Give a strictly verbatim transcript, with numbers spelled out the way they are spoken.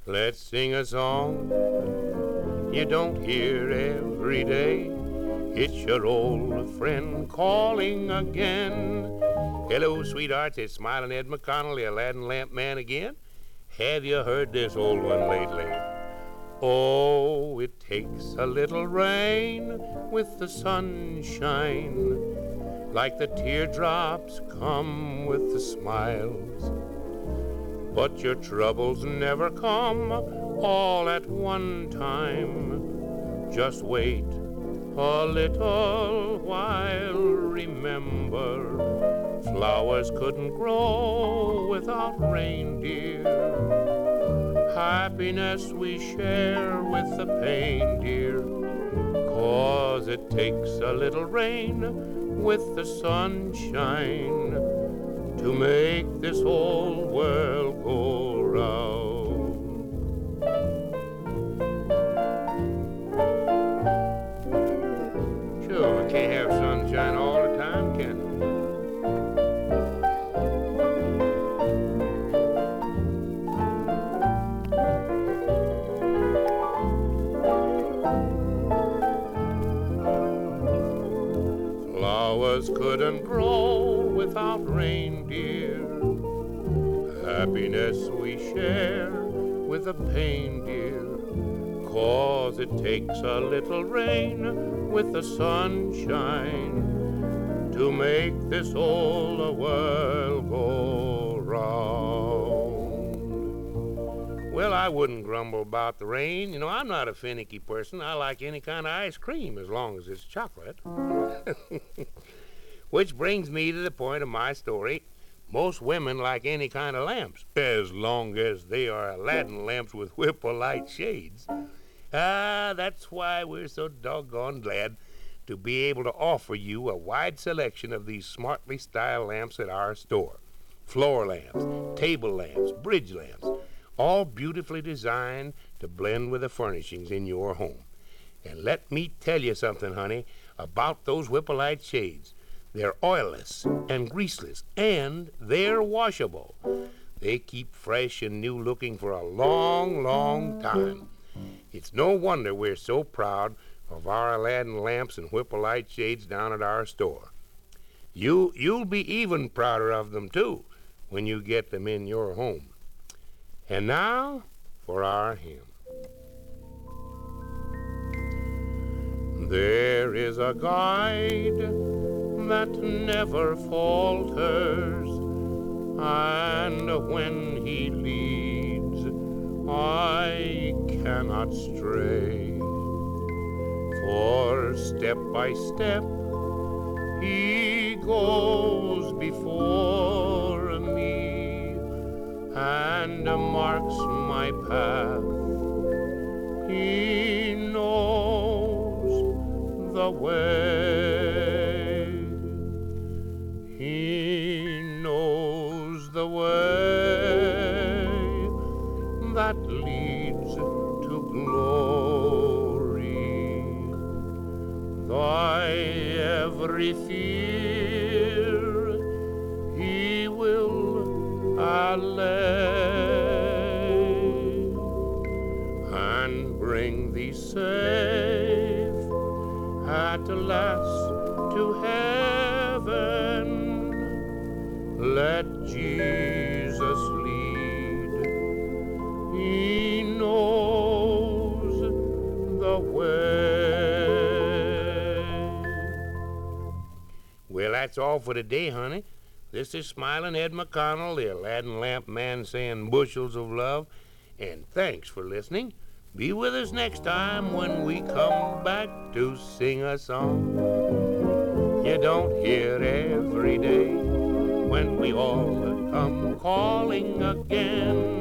Let's sing a song you don't hear every day. It's your old friend calling again. Hello, sweethearts, it's Smiling Ed McConnell, the Aladdin Lamp Man again. Have you heard this old one lately? Oh, it takes a little rain with the sunshine, like the teardrops come with the smiles. But your troubles never come all at one time. Just wait a little while. Remember, flowers couldn't grow without reindeer. Happiness we share with the pain, dear, 'cause it takes a little rain with the sunshine to make this whole world go round. Sure, we can't have sunshine all the time, can we? Flowers couldn't grow without reindeer. Happiness we share with the pain, dear, 'cause it takes a little rain with the sunshine to make this whole world go round. Well, I wouldn't grumble about the rain. You know, I'm not a finicky person. I like any kind of ice cream as long as it's chocolate. Which brings me to the point of my story. Most women like any kind of lamps, as long as they are Aladdin lamps with Whipple-light shades. Ah, that's why we're so doggone glad to be able to offer you a wide selection of these smartly styled lamps at our store. Floor lamps, table lamps, bridge lamps, all beautifully designed to blend with the furnishings in your home. And let me tell you something, honey, about those Whipple-light shades. They're oilless and greaseless, and they're washable. They keep fresh and new looking for a long, long time. It's no wonder we're so proud of our Aladdin lamps and Whipple-light shades down at our store. You, you'll be even prouder of them, too, when you get them in your home. And now for our hymn. There is a guide that never falters, and when he leads, I cannot stray. For step by step, he goes before me, and marks my path. He knows the way. He knows the way that leads to glory. Thy every fear he will allay, and bring thee safe at last to heaven. Let Jesus lead. He knows the way. Well, that's all for today, honey. This is Smiling Ed McConnell, the Aladdin Lamp Man, saying bushels of love, and thanks for listening. Be with us next time when we come back to sing a song you don't hear every day, when we all come calling again.